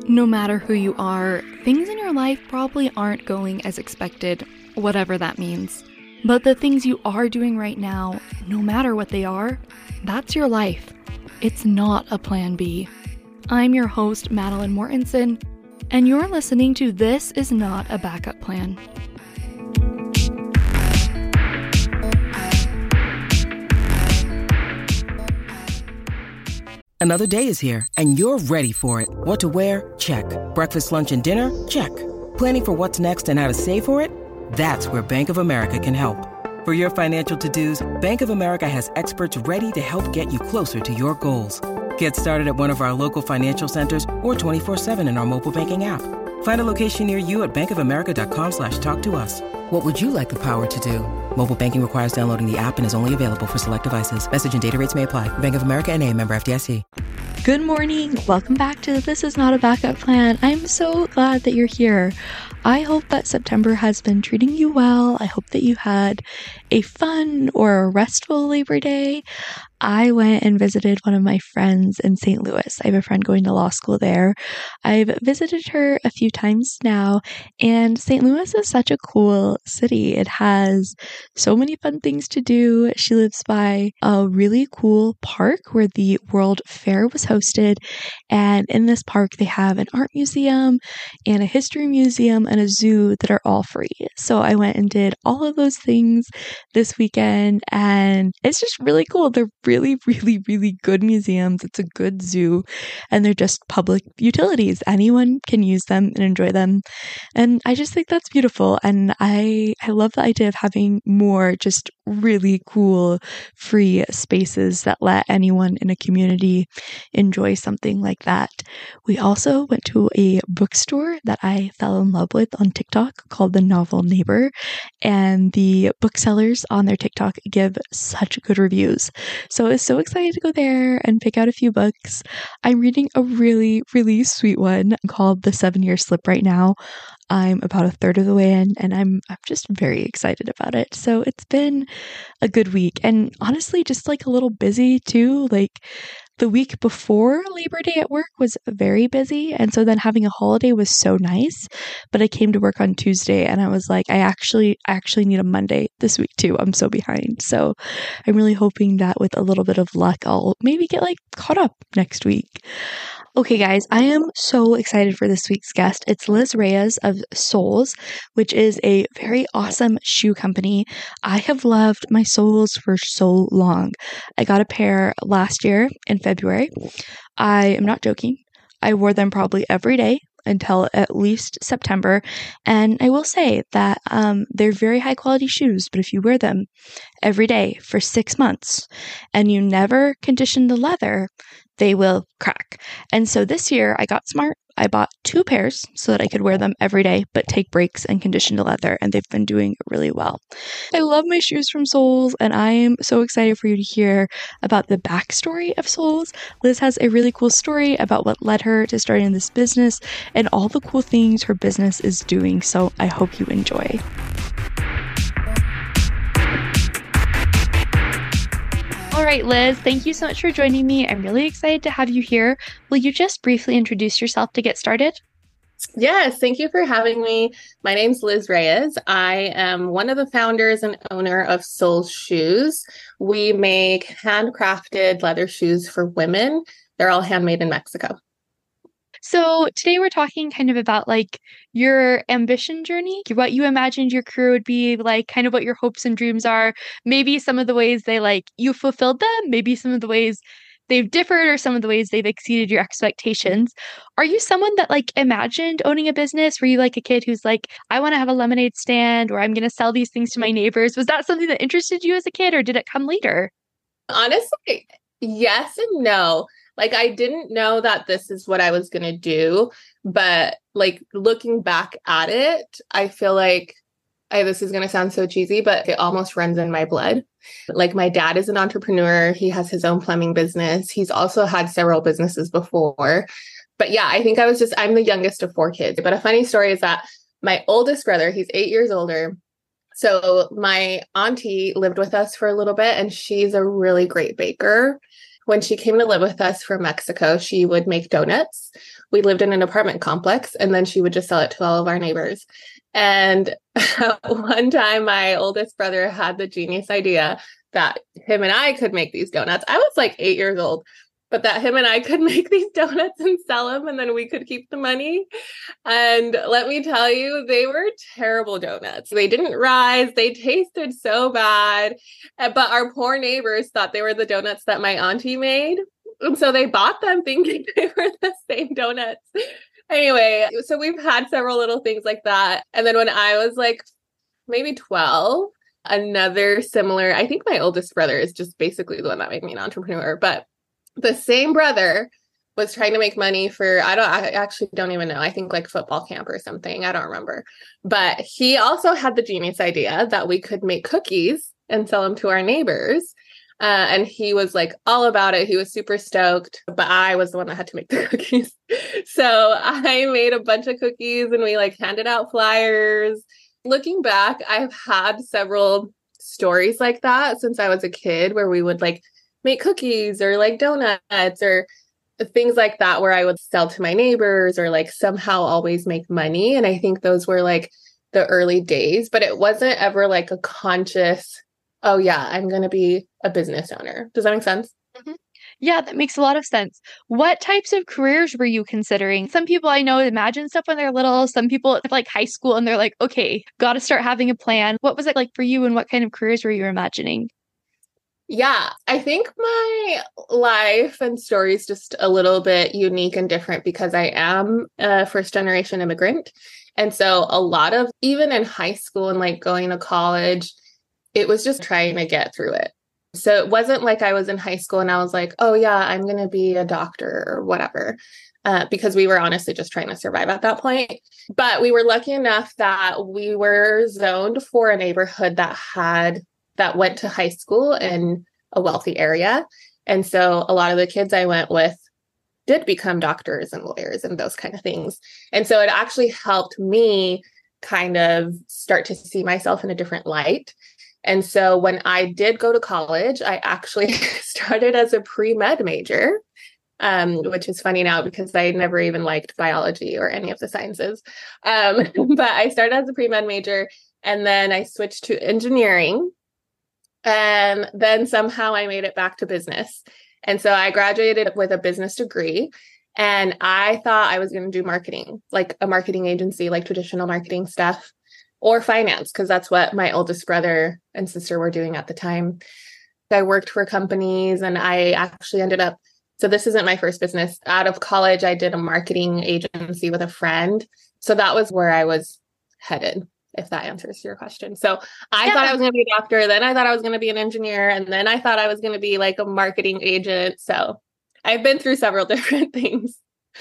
No matter who you are, things in your life probably aren't going as expected, whatever that means. But the things you are doing right now, no matter what they are, that's your life. It's not a plan B. I'm your host, Madeline Mortensen, and you're listening to This Is Not a Backup Plan. Another day is here, and you're ready for it. What to wear? Check. Breakfast, lunch, and dinner? Check. Planning for what's next and how to save for it? That's where Bank of America can help. For your financial to-dos, Bank of America has experts ready to help get you closer to your goals. Get started at one of our local financial centers or 24/7 in our mobile banking app. Find a location near you at bankofamerica.com/talktous. What would you like the power to do? Mobile banking requires downloading the app and is only available for select devices. Message and data rates may apply. Bank of America N.A., member FDIC. Good morning. Welcome back to This Is Not a Backup Plan. I'm so glad that you're here. I hope that September has been treating you well. I hope that you had a fun or a restful Labor Day. I went and visited one of my friends in St. Louis. I have a friend going to law school there. I've visited her a few times now, and St. Louis is such a cool city. It has so many fun things to do. She lives by a really cool park where the World Fair was hosted, and in this park they have an art museum and a history museum and a zoo that are all free. So I went and did all of those things this weekend, and it's just really cool. They're really, really, really good museums. It's a good zoo, and they're just public utilities. Anyone can use them and enjoy them. And I just think that's beautiful. And I love the idea of having more just really cool free spaces that let anyone in a community enjoy something like that. We also went to a bookstore that I fell in love with on TikTok called The Novel Neighbor, and the booksellers on their TikTok give such good reviews. So I was so excited to go there and pick out a few books. I'm reading a really, really sweet one called The 7-Year Slip right now. I'm about a third of the way in, and I'm just very excited about it. So it's been a good week, and honestly, just like a little busy too. Like the week before Labor Day at work was very busy, and so then having a holiday was so nice. But I came to work on Tuesday, and I was like, I actually need a Monday this week too. I'm so behind. So I'm really hoping that with a little bit of luck, I'll maybe get like caught up next week. Okay, guys, I am so excited for this week's guest. It's Liz Reyes of Soles, which is a very awesome shoe company. I have loved my Soles for so long. I got a pair last year in February. I am not joking. I wore them probably every day until at least September. And I will say that they're very high quality shoes, but if you wear them every day for 6 months and you never condition the leather, they will crack. And so this year I got smart. I bought 2 pairs so that I could wear them every day, but take breaks and condition the leather, and they've been doing really well. I love my shoes from Soles, and I am so excited for you to hear about the backstory of Soles. Liz has a really cool story about what led her to starting this business and all the cool things her business is doing, so I hope you enjoy. All right, Liz, thank you so much for joining me. I'm really excited to have you here. Will you just briefly introduce yourself to get started? Yes, thank you for having me. My name's Liz Reyes. I am one of the founders and owner of Soles Shoes. We make handcrafted leather shoes for women. They're all handmade in Mexico. So today we're talking kind of about like your ambition journey, what you imagined your career would be like, kind of what your hopes and dreams are, maybe some of the ways you fulfilled them, maybe some of the ways they've differed or some of the ways they've exceeded your expectations. Are you someone that imagined owning a business? Were you like a kid who's like, I want to have a lemonade stand, or I'm going to sell these things to my neighbors? Was that something that interested you as a kid, or did it come later? Honestly, yes and no. I didn't know that this is what I was going to do, but looking back at it, I feel like this is going to sound so cheesy, but it almost runs in my blood. My dad is an entrepreneur. He has his own plumbing business. He's also had several businesses before. But yeah, I think I'm the youngest of 4 kids. But a funny story is that my oldest brother, he's 8 years older. So my auntie lived with us for a little bit, and she's a really great baker. when she came to live with us from Mexico, she would make donuts. We lived in an apartment complex, and then she would just sell it to all of our neighbors. And one time, my oldest brother had the genius idea that him and I could make these donuts. I was like 8 years old, but that him and I could make these donuts and sell them, and then we could keep the money. And let me tell you, they were terrible donuts. They didn't rise. They tasted so bad. But our poor neighbors thought they were the donuts that my auntie made. And so they bought them thinking they were the same donuts. Anyway, so we've had several little things like that. And then when I was like maybe 12, another similar, I think my oldest brother is just basically the one that made me an entrepreneur, but the same brother was trying to make money for, I actually don't even know. I think like football camp or something. I don't remember. But he also had the genius idea that we could make cookies and sell them to our neighbors. And he was like all about it. He was super stoked, but I was the one that had to make the cookies. So I made a bunch of cookies and we like handed out flyers. Looking back, I've had several stories like that since I was a kid where we would like make cookies or like donuts or things like that where I would sell to my neighbors or like somehow always make money. And I think those were like the early days, but it wasn't ever like a conscious, oh yeah, I'm going to be a business owner. Does that make sense? Mm-hmm. Yeah, that makes a lot of sense. What types of careers were you considering? Some people I know imagine stuff when they're little. Some people have like high school and they're like, okay, got to start having a plan. What was it like for you and what kind of careers were you imagining? Yeah, I think my life and story is just a little bit unique and different because I am a first generation immigrant. And so a lot of, even in high school and like going to college, it was just trying to get through it. So it wasn't like I was in high school and I was like, oh yeah, I'm going to be a doctor or whatever, because we were honestly just trying to survive at that point. But we were lucky enough that we were zoned for a neighborhood that went to high school in a wealthy area. And so a lot of the kids I went with did become doctors and lawyers and those kind of things. And so it actually helped me kind of start to see myself in a different light. And so when I did go to college, I actually started as a pre-med major, which is funny now because I never even liked biology or any of the sciences. But I started as a pre-med major and then I switched to engineering. And then somehow I made it back to business. And so I graduated with a business degree and I thought I was going to do marketing, like a marketing agency, like traditional marketing stuff or finance, because that's what my oldest brother and sister were doing at the time. I worked for companies and I actually ended up, so this isn't my first business. Out of college, I did a marketing agency with a friend. So that was where I was headed, if that answers your question. So I thought I was going to be a doctor. Then I thought I was going to be an engineer. And then I thought I was going to be like a marketing agent. So I've been through several different things.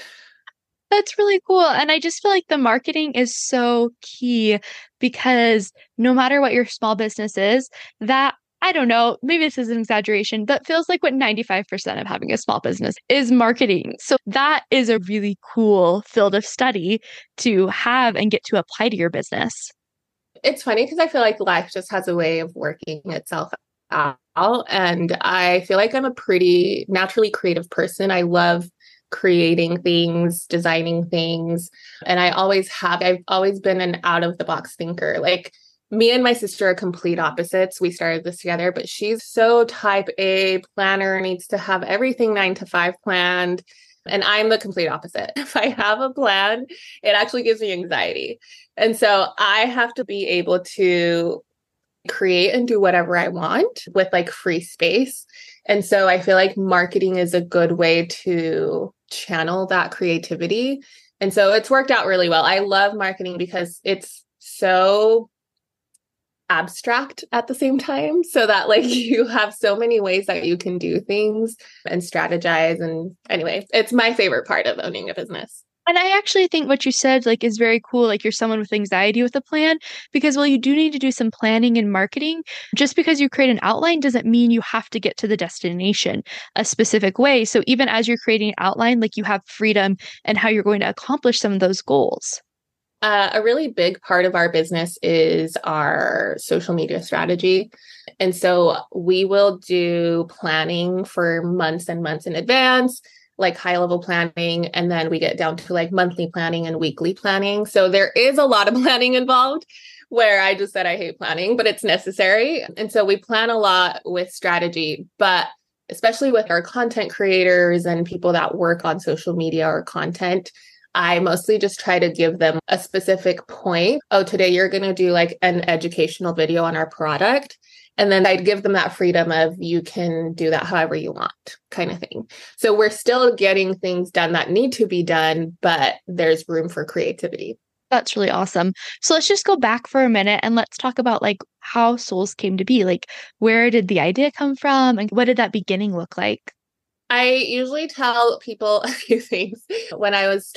That's really cool. And I just feel like the marketing is so key because no matter what your small business is, that, I don't know, maybe this is an exaggeration, but feels like what 95% of having a small business is marketing. So that is a really cool field of study to have and get to apply to your business. It's funny because I feel like life just has a way of working itself out. And I feel like I'm a pretty naturally creative person. I love creating things, designing things. And I've always been an out of the box thinker. Like me and my sister are complete opposites. We started this together, but she's so type A planner, needs to have everything 9 to 5 planned. And I'm the complete opposite. If I have a plan, it actually gives me anxiety. And so I have to be able to create and do whatever I want with like free space. And so I feel like marketing is a good way to channel that creativity. And so it's worked out really well. I love marketing because it's so abstract at the same time, so that like you have so many ways that you can do things and strategize. And anyway, it's my favorite part of owning a business. And I actually think what you said like is very cool. Like you're someone with anxiety with a plan because while you do need to do some planning and marketing, just because you create an outline doesn't mean you have to get to the destination a specific way. So even as you're creating an outline, like you have freedom and how you're going to accomplish some of those goals. A really big part of our business is our social media strategy. And so we will do planning for months and months in advance, like high level planning. And then we get down to like monthly planning and weekly planning. So there is a lot of planning involved, where I just said I hate planning, but it's necessary. And so we plan a lot with strategy, but especially with our content creators and people that work on social media or content, I mostly just try to give them a specific point. Oh, today you're going to do like an educational video on our product. And then I'd give them that freedom of you can do that however you want kind of thing. So we're still getting things done that need to be done, but there's room for creativity. That's really awesome. So let's just go back for a minute and let's talk about like how Souls came to be. Like, where did the idea come from and what did that beginning look like? I usually tell people a few things. When I was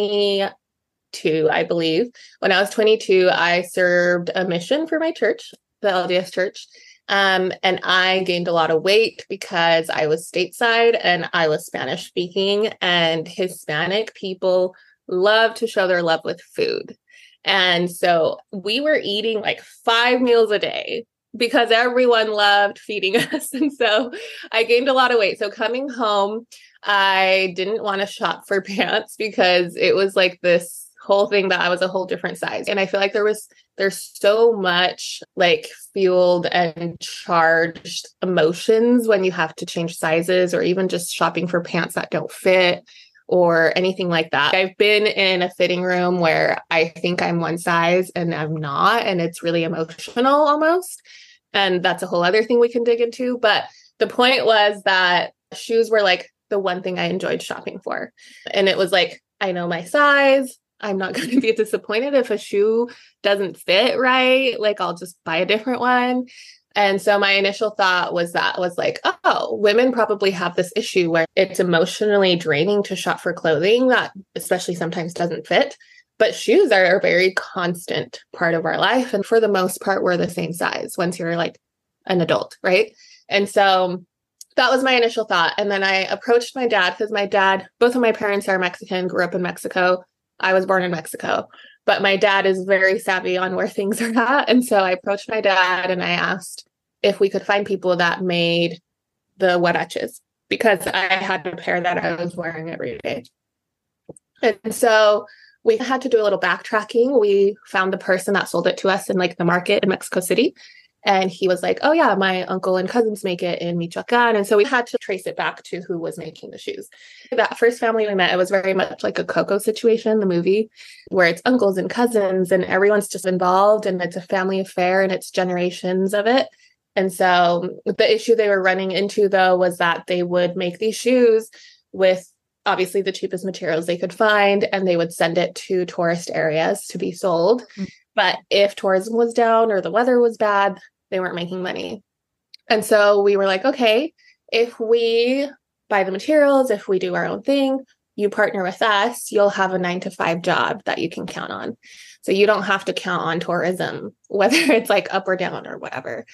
22, I believe, when I was 22, I served a mission for my church, the LDS church. And I gained a lot of weight because I was stateside and I was Spanish speaking, and Hispanic people love to show their love with food. And so we were eating like 5 meals a day because everyone loved feeding us. And so I gained a lot of weight. So coming home, I didn't want to shop for pants because it was like this whole thing that I was a whole different size. And I feel like there's so much like fueled and charged emotions when you have to change sizes, or even just shopping for pants that don't fit or anything like that. I've been in a fitting room where I think I'm one size and I'm not, and it's really emotional almost. And that's a whole other thing we can dig into. But the point was that shoes were like the one thing I enjoyed shopping for. And it was like, I know my size. I'm not going to be disappointed if a shoe doesn't fit right. Like, I'll just buy a different one. And so my initial thought was like, oh, women probably have this issue where it's emotionally draining to shop for clothing that especially sometimes doesn't fit. But shoes are a very constant part of our life. And for the most part, we're the same size once you're like an adult, right? And so that was my initial thought. And then I approached my dad because both of my parents are Mexican, grew up in Mexico. I was born in Mexico. But my dad is very savvy on where things are at. And so I approached my dad and I asked if we could find people that made the huaraches, because I had a pair that I was wearing every day. And so we had to do a little backtracking. We found the person that sold it to us in like the market in Mexico City. And he was like, oh yeah, my uncle and cousins make it in Michoacan. And so we had to trace it back to who was making the shoes. That first family we met, it was very much like a Coco situation, the movie, where it's uncles and cousins and everyone's just involved and it's a family affair and it's generations of it. And so the issue they were running into, though, was that they would make these shoes with obviously the cheapest materials they could find, and they would send it to tourist areas to be sold. Mm-hmm. But if tourism was down or the weather was bad, they weren't making money. And so we were like, okay, if we buy the materials, if we do our own thing, you partner with us, you'll have a 9-to-5 job that you can count on. So you don't have to count on tourism, whether it's like up or down or whatever.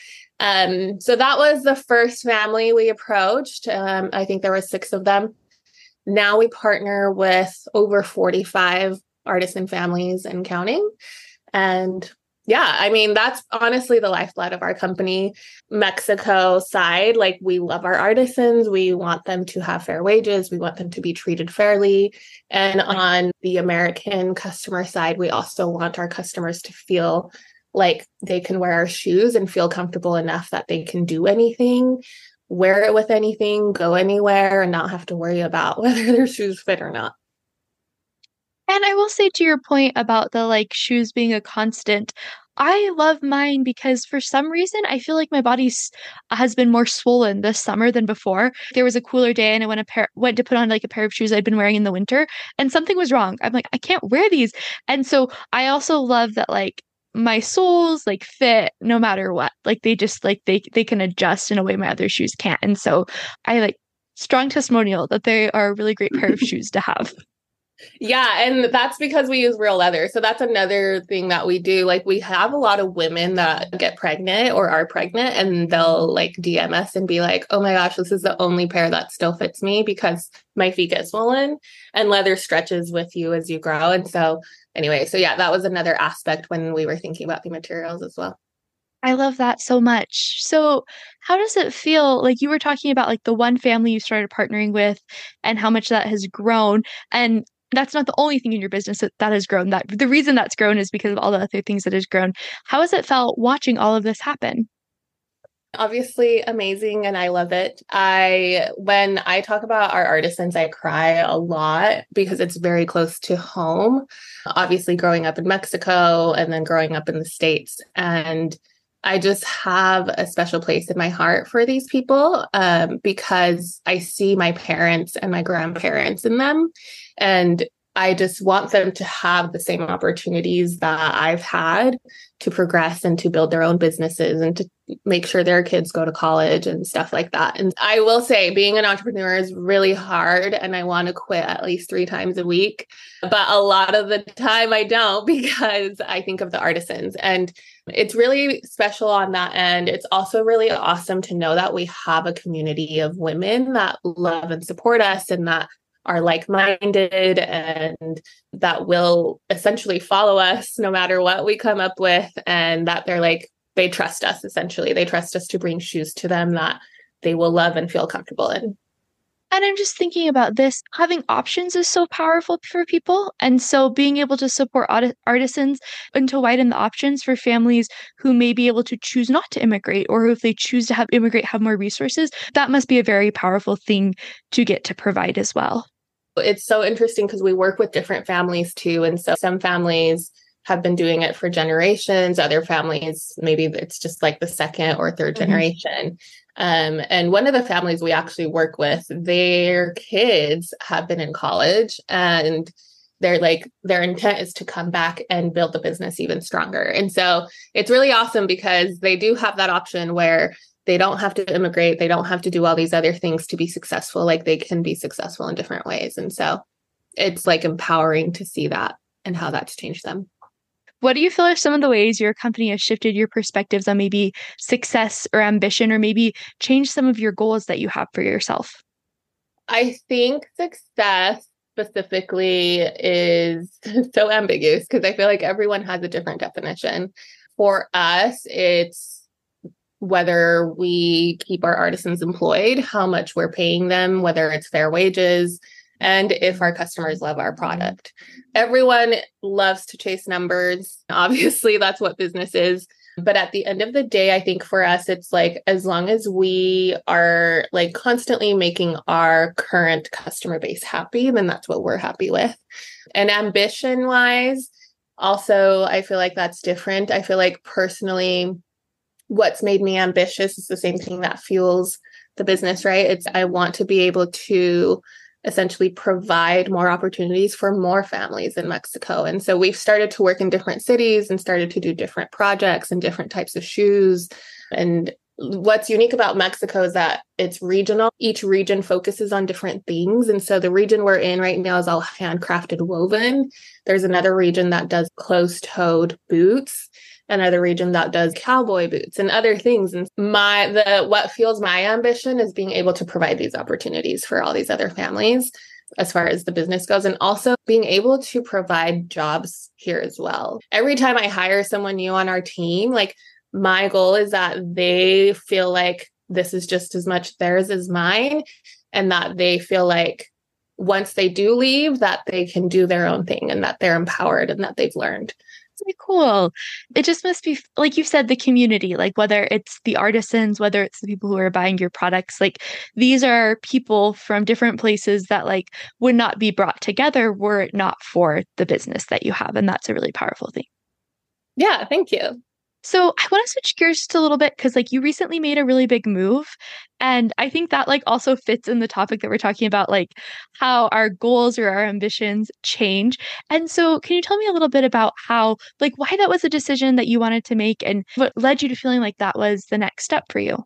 So that was the first family we approached. I think there were 6 of them. Now we partner with over 45 artisan families and counting. And yeah, I mean, that's honestly the lifeblood of our company. Mexico side, like, we love our artisans. We want them to have fair wages. We want them to be treated fairly. And on the American customer side, we also want our customers to feel like they can wear our shoes and feel comfortable enough that they can do anything, wear it with anything, go anywhere, and not have to worry about whether their shoes fit or not. And I will say, to your point about the like shoes being a constant, I love mine because for some reason I feel like my body has been more swollen this summer than before. There was a cooler day and I went to put on like a pair of shoes I'd been wearing in the winter, and something was wrong. I'm like, I can't wear these. And so I also love that like my soles like fit no matter what. Like they just like they can adjust in a way my other shoes can't. And so I like strong testimonial that they are a really great pair of shoes to have. Yeah. And that's because we use real leather. So that's another thing that we do. Like, we have a lot of women that get pregnant or are pregnant, and they'll like DM us and be like, oh my gosh, this is the only pair that still fits me because my feet get swollen, and leather stretches with you as you grow. And so anyway, so yeah, that was another aspect when we were thinking about the materials as well. I love that so much. So, how does it feel? Like you were talking about like the one family you started partnering with and how much that has grown. And that's not the only thing in your business that has grown. That the reason that's grown is because of all the other things that has grown. How has it felt watching all of this happen? Obviously amazing, and I love it. When I talk about our artisans, I cry a lot because it's very close to home. Obviously growing up in Mexico and then growing up in the States, and I just have a special place in my heart for these people, because I see my parents and my grandparents in them, and I just want them to have the same opportunities that I've had to progress and to build their own businesses and to make sure their kids go to college and stuff like that. And I will say being an entrepreneur is really hard, and I want to quit at least 3 times a week. But a lot of the time I don't, because I think of the artisans, and it's really special on that end. It's also really awesome to know that we have a community of women that love and support us and that are like-minded and that will essentially follow us no matter what we come up with, and that they trust us. Essentially, they trust us to bring shoes to them that they will love and feel comfortable in. And I'm just thinking about this, having options is so powerful for people. And so being able to support artisans and to widen the options for families who may be able to choose not to immigrate, or if they choose to have more resources, that must be a very powerful thing to get to provide as well. It's so interesting because we work with different families too. And so some families have been doing it for generations. Other families, maybe it's just like the second or third generation. And one of the families we actually work with, their kids have been in college, and their intent is to come back and build the business even stronger. And so it's really awesome because they do have that option where they don't have to immigrate. They don't have to do all these other things to be successful. Like, they can be successful in different ways. And so it's like empowering to see that and how that's changed them. What do you feel are some of the ways your company has shifted your perspectives on maybe success or ambition, or maybe changed some of your goals that you have for yourself? I think success specifically is so ambiguous because I feel like everyone has a different definition. For us, it's whether we keep our artisans employed, how much we're paying them, whether it's fair wages, and if our customers love our product. Everyone loves to chase numbers. Obviously, that's what business is. But at the end of the day, I think for us, it's like, as long as we are like constantly making our current customer base happy, then that's what we're happy with. And ambition wise, also, I feel like that's different. I feel like personally, what's made me ambitious is the same thing that fuels the business, right? I want to be able to essentially provide more opportunities for more families in Mexico. And so we've started to work in different cities and started to do different projects and different types of shoes. And what's unique about Mexico is that it's regional. Each region focuses on different things. And so the region we're in right now is all handcrafted woven. There's another region that does closed-toed boots, another region that does cowboy boots and other things. And what fuels my ambition is being able to provide these opportunities for all these other families as far as the business goes, and also being able to provide jobs here as well. Every time I hire someone new on our team, like, my goal is that they feel like this is just as much theirs as mine, and that they feel like once they do leave, that they can do their own thing and that they're empowered and that they've learned. Really cool. It just must be, like you said, the community, like whether it's the artisans, whether it's the people who are buying your products, like these are people from different places that like would not be brought together were it not for the business that you have. And that's a really powerful thing. Yeah, thank you. So I want to switch gears just a little bit because like you recently made a really big move. And I think that like also fits in the topic that we're talking about, like how our goals or our ambitions change. And so can you tell me a little bit about how, like why that was a decision that you wanted to make and what led you to feeling like that was the next step for you?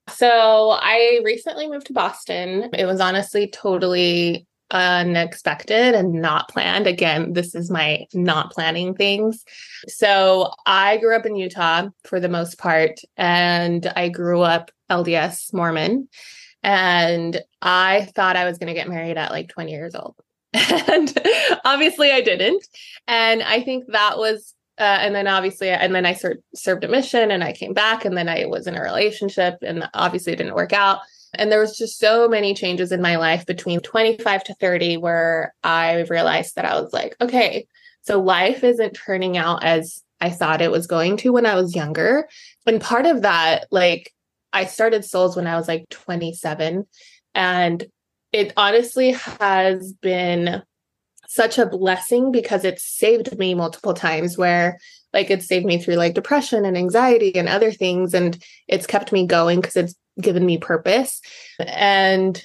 So I recently moved to Boston. It was honestly totally unexpected and not planned. Again, this is my not planning things. So I grew up in Utah for the most part, and I grew up LDS Mormon, and I thought I was going to get married at like 20 years old. And obviously I didn't. And I think that was, and then I served a mission and I came back, and then I was in a relationship and obviously it didn't work out. And there was just so many changes in my life between 25 to 30 where I realized that I was like, okay, so life isn't turning out as I thought it was going to when I was younger. And part of that, like, I started Souls when I was like 27, and it honestly has been such a blessing because it's saved me multiple times, where like it saved me through like depression and anxiety and other things. And it's kept me going because it's given me purpose. And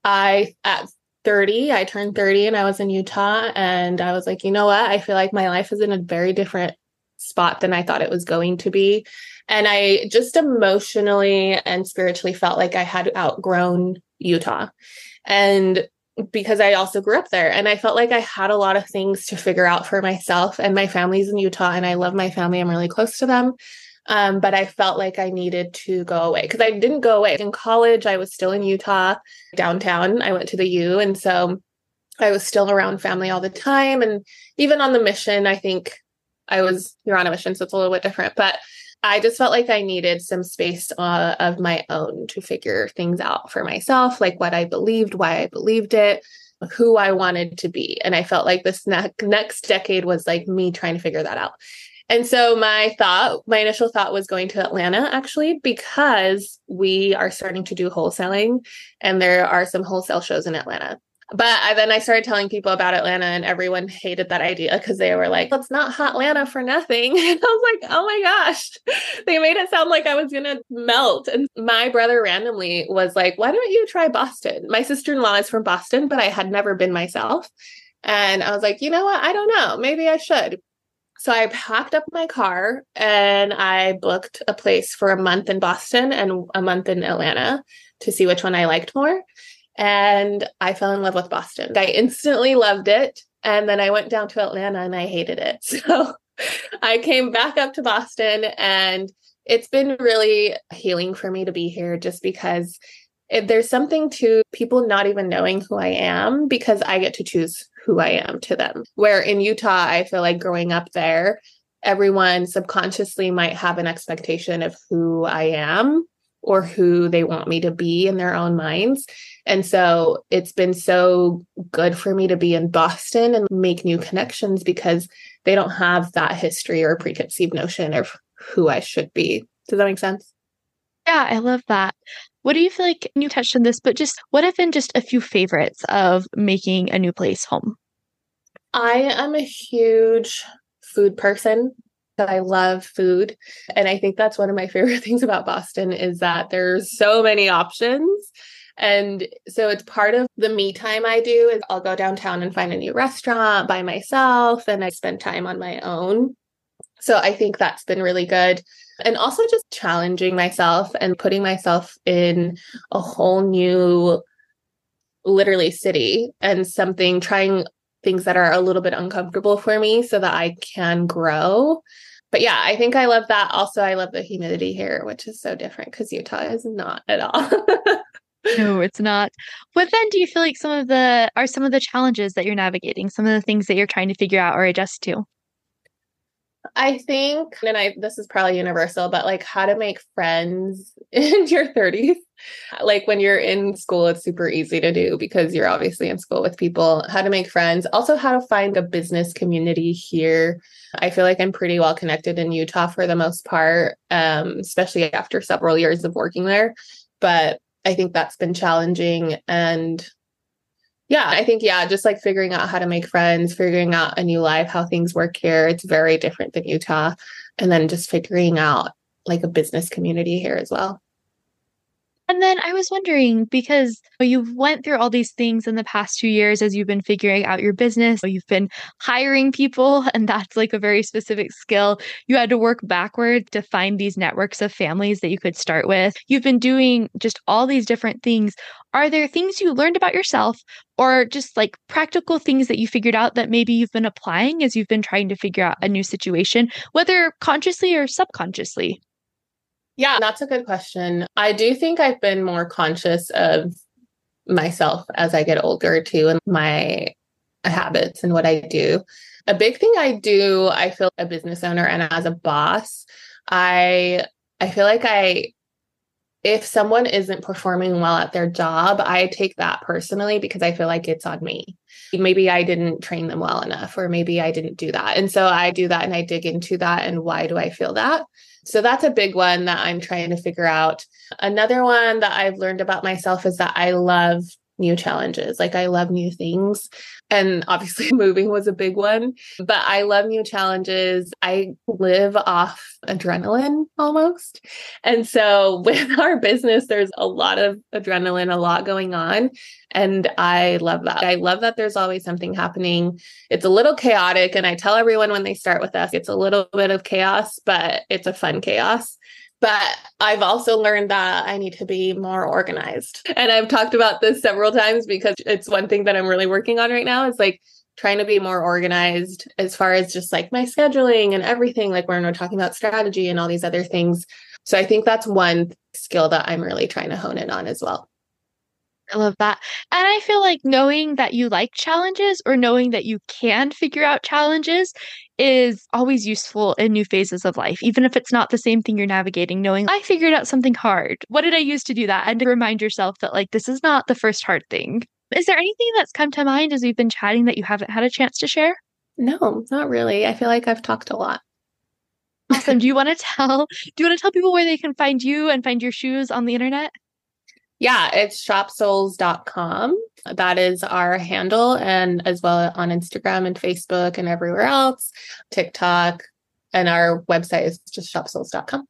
at 30, I turned 30 and I was in Utah, and I was like, you know what? I feel like my life is in a very different spot than I thought it was going to be. And I just emotionally and spiritually felt like I had outgrown Utah. And because I also grew up there, and I felt like I had a lot of things to figure out for myself, and my family's in Utah and I love my family. I'm really close to them. But I felt like I needed to go away because I didn't go away. In college, I was still in Utah, downtown. I went to the U. And so I was still around family all the time. And even on the mission, I think you're on a mission, so it's a little bit different. But I just felt like I needed some space of my own to figure things out for myself, like what I believed, why I believed it, who I wanted to be. And I felt like this next decade was like me trying to figure that out. And so my initial thought was going to Atlanta, actually, because we are starting to do wholesaling and there are some wholesale shows in Atlanta. But then I started telling people about Atlanta, and everyone hated that idea because they were like, it's not Hotlanta for nothing. And I was like, oh my gosh, they made it sound like I was going to melt. And my brother randomly was like, why don't you try Boston? My sister-in-law is from Boston, but I had never been myself. And I was like, you know what? I don't know. Maybe I should. So I packed up my car and I booked a place for a month in Boston and a month in Atlanta to see which one I liked more. And I fell in love with Boston. I instantly loved it. And then I went down to Atlanta and I hated it. So I came back up to Boston, and it's been really healing for me to be here, just because there's something to people not even knowing who I am, because I get to choose who I am to them. Where in Utah, I feel like growing up there, everyone subconsciously might have an expectation of who I am or who they want me to be in their own minds. And so it's been so good for me to be in Boston and make new connections because they don't have that history or preconceived notion of who I should be. Does that make sense? Yeah, I love that. What do you feel like, you touched on this, but just what have been just a few favorites of making a new place home? I am a huge food person. I love food. And I think that's one of my favorite things about Boston is that there's so many options. And so it's part of the me time I do is I'll go downtown and find a new restaurant by myself, and I spend time on my own. So I think that's been really good. And also just challenging myself and putting myself in a whole new, literally city, and trying things that are a little bit uncomfortable for me so that I can grow. But yeah, I think I love that. Also, I love the humidity here, which is so different because Utah is not at all. No, it's not. What then do you feel like some of the challenges that you're navigating, some of the things that you're trying to figure out or adjust to? I think, this is probably universal, but like how to make friends in your 30s. Like when you're in school, it's super easy to do because you're obviously in school with people. How to make friends. Also, how to find a business community here. I feel like I'm pretty well connected in Utah for the most part, especially after several years of working there. But I think that's been challenging. And yeah, I think, just like figuring out how to make friends, figuring out a new life, how things work here. It's very different than Utah. And then just figuring out like a business community here as well. And then I was wondering, because you've went through all these things in the past 2 years as you've been figuring out your business, you've been hiring people, and that's like a very specific skill. You had to work backward to find these networks of families that you could start with. You've been doing just all these different things. Are there things you learned about yourself or just like practical things that you figured out that maybe you've been applying as you've been trying to figure out a new situation, whether consciously or subconsciously? Yeah, that's a good question. I do think I've been more conscious of myself as I get older too, and my habits and what I do. A big thing I do, I feel a business owner and as a boss, I feel like if someone isn't performing well at their job, I take that personally because I feel like it's on me. Maybe I didn't train them well enough, or maybe I didn't do that. And so I do that and I dig into that. And why do I feel that? So that's a big one that I'm trying to figure out. Another one that I've learned about myself is that I love new challenges. Like I love new things. And obviously moving was a big one, but I love new challenges. I live off adrenaline almost. And so with our business, there's a lot of adrenaline, a lot going on. And I love that. I love that there's always something happening. It's a little chaotic. And I tell everyone when they start with us, it's a little bit of chaos, but it's a fun chaos. But I've also learned that I need to be more organized. And I've talked about this several times because it's one thing that I'm really working on right now is like trying to be more organized as far as just like my scheduling and everything, like when we're talking about strategy and all these other things. So I think that's one skill that I'm really trying to hone in on as well. I love that. And I feel like knowing that you like challenges or knowing that you can figure out challenges is always useful in new phases of life, even if it's not the same thing you're navigating, knowing I figured out something hard. What did I use to do that? And to remind yourself that like, this is not the first hard thing. Is there anything that's come to mind as we've been chatting that you haven't had a chance to share? No, not really. I feel like I've talked a lot. Awesome. Do you want to tell people where they can find you and find your shoes on the internet? Yeah, it's shopsoles.com. That is our handle, and as well on Instagram and Facebook and everywhere else, TikTok, and our website is just shopsoles.com.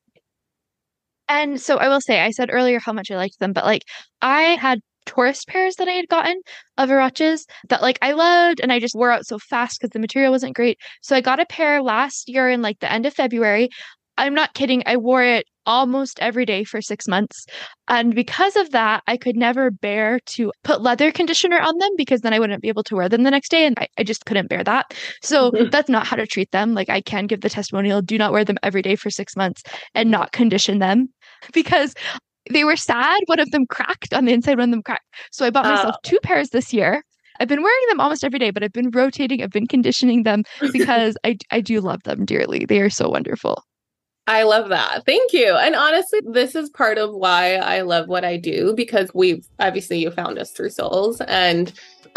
And so I will say, I said earlier how much I liked them, but like I had tourist pairs that I had gotten of Huaraches that like I loved, and I just wore out so fast because the material wasn't great. So I got a pair last year in like the end of February. I'm not kidding. I wore it almost every day for 6 months. And because of that, I could never bear to put leather conditioner on them because then I wouldn't be able to wear them the next day. And I just couldn't bear that. So that's not how to treat them. Like I can give the testimonial, do not wear them every day for 6 months and not condition them because they were sad. One of them cracked on the inside, one of them cracked. So I bought myself 2 pairs this year. I've been wearing them almost every day, but I've been rotating. I've been conditioning them because I do love them dearly. They are so wonderful. I love that. Thank you. And honestly, this is part of why I love what I do, because you found us through Soles. And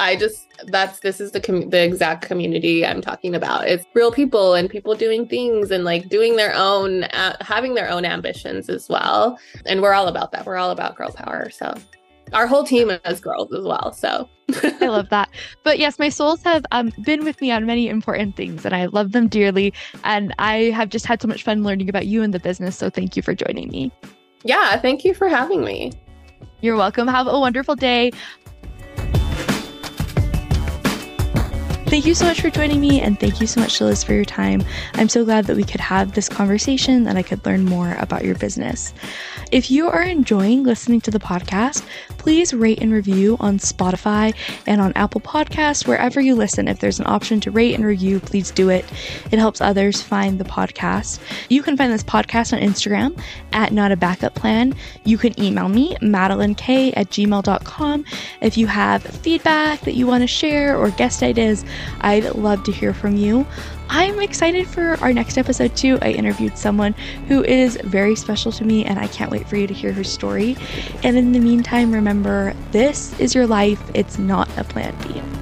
this is the exact community I'm talking about. It's real people and people doing things and like doing their own, having their own ambitions as well. And we're all about that. We're all about girl power. So our whole team is girls as well. So I love that. But yes, my soles have been with me on many important things and I love them dearly. And I have just had so much fun learning about you and the business. So thank you for joining me. Yeah, thank you for having me. You're welcome. Have a wonderful day. Thank you so much for joining me, and thank you so much to Liz for your time. I'm so glad that we could have this conversation and I could learn more about your business. If you are enjoying listening to the podcast, please rate and review on Spotify and on Apple Podcasts, wherever you listen. If there's an option to rate and review, please do it. It helps others find the podcast. You can find this podcast on Instagram at Not a Backup Plan. You can email me, madelinek@gmail.com. If you have feedback that you want to share or guest ideas, I'd love to hear from you. I'm excited for our next episode too. I interviewed someone who is very special to me and I can't wait for you to hear her story. And in the meantime, remember, this is your life. It's not a plan B.